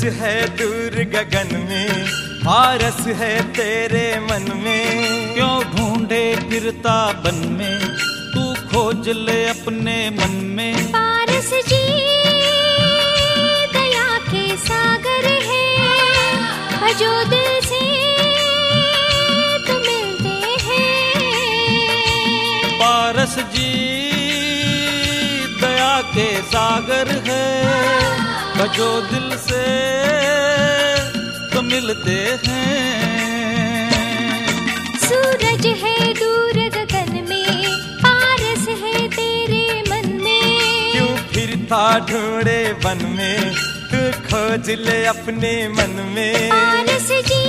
है दूर गगन में, पारस है तेरे मन में। क्यों ढूंढे फिरता बन में, तू खोज ले अपने मन में। पारस जी दया के सागर है, भजो दिल से तो मिलते हैं। पारस जी दया के सागर है, भजो दिल से तो मिलते हैं। सूरज है दूर गगन में, पारस है तेरे मन में। क्यों फिरता ढूंढे वन में, तू खोज ले अपने मन में। पारस जी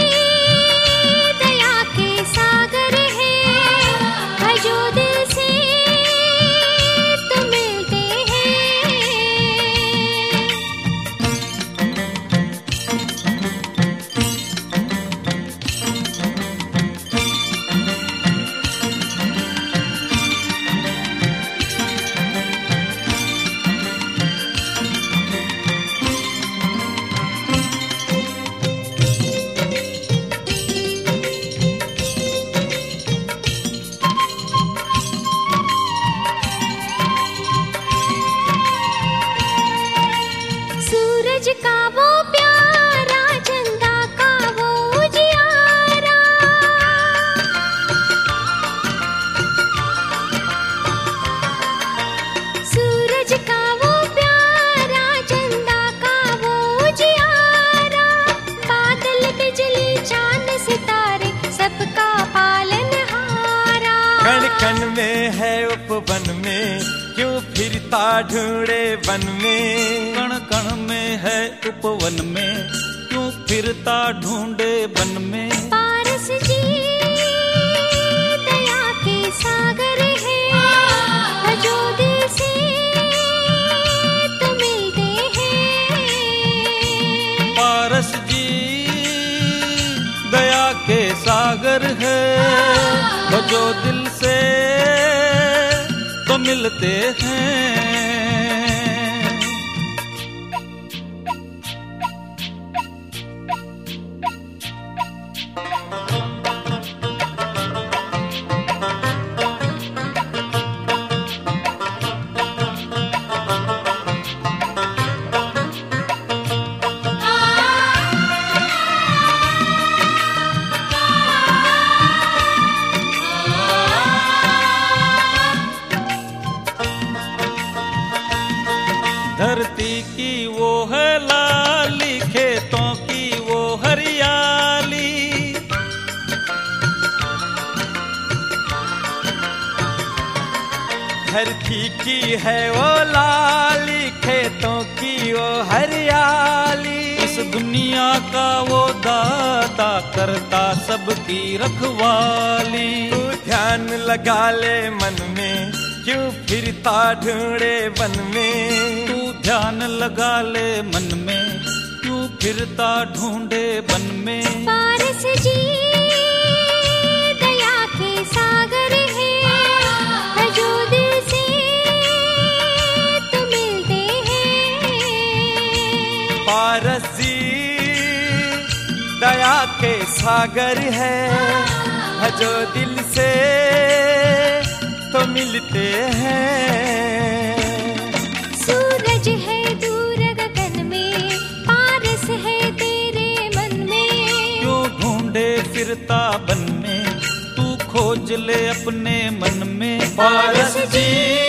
दया के सागर है, भजो दिल से तो मिलते हैं। सूरज का वो प्यारा, चंदा का वो उजियारा। सूरज का वो प्यारा, चंदा का वो उजियारा। बादल बिजली चांद सितारे, सबका पालनहारा। कण कण में है उपवन में, क्यों फिरता ढूंढे वन में। कण कण में है उपवन में, क्यों फिरता ढूंढे वन में। पारस जी दया के सागर है, भजो दिल से तो मिलते हैं। पारस जी दया के सागर है, भजो दिल से तो मिलते हैं। धरती की वो है लाली, खेतों की वो हरियाली। धरती की है वो लाली, खेतों की वो हरियाली। इस दुनिया का वो दाता, करता सबकी रखवाली। तू ध्यान लगा ले मन में, क्यों फिरता ढूंढे वन में। तू ध्यान लगा ले मन में, क्यों फिरता ढूंढे वन में। पारस जी दया के सागर है, भजो दिल से तो मिलते हैं। पारस जी दया के सागर है, भजो दिल से तो मिलते हैं। सूरज है दूर गगन में, पारस है तेरे मन में। क्यों ढूंढे फिरता बन में, तू खोज ले अपने मन में। पारस जी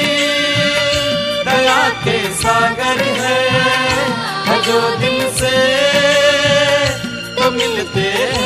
दया के सागर है, भजो दिल से तो मिलते हैं।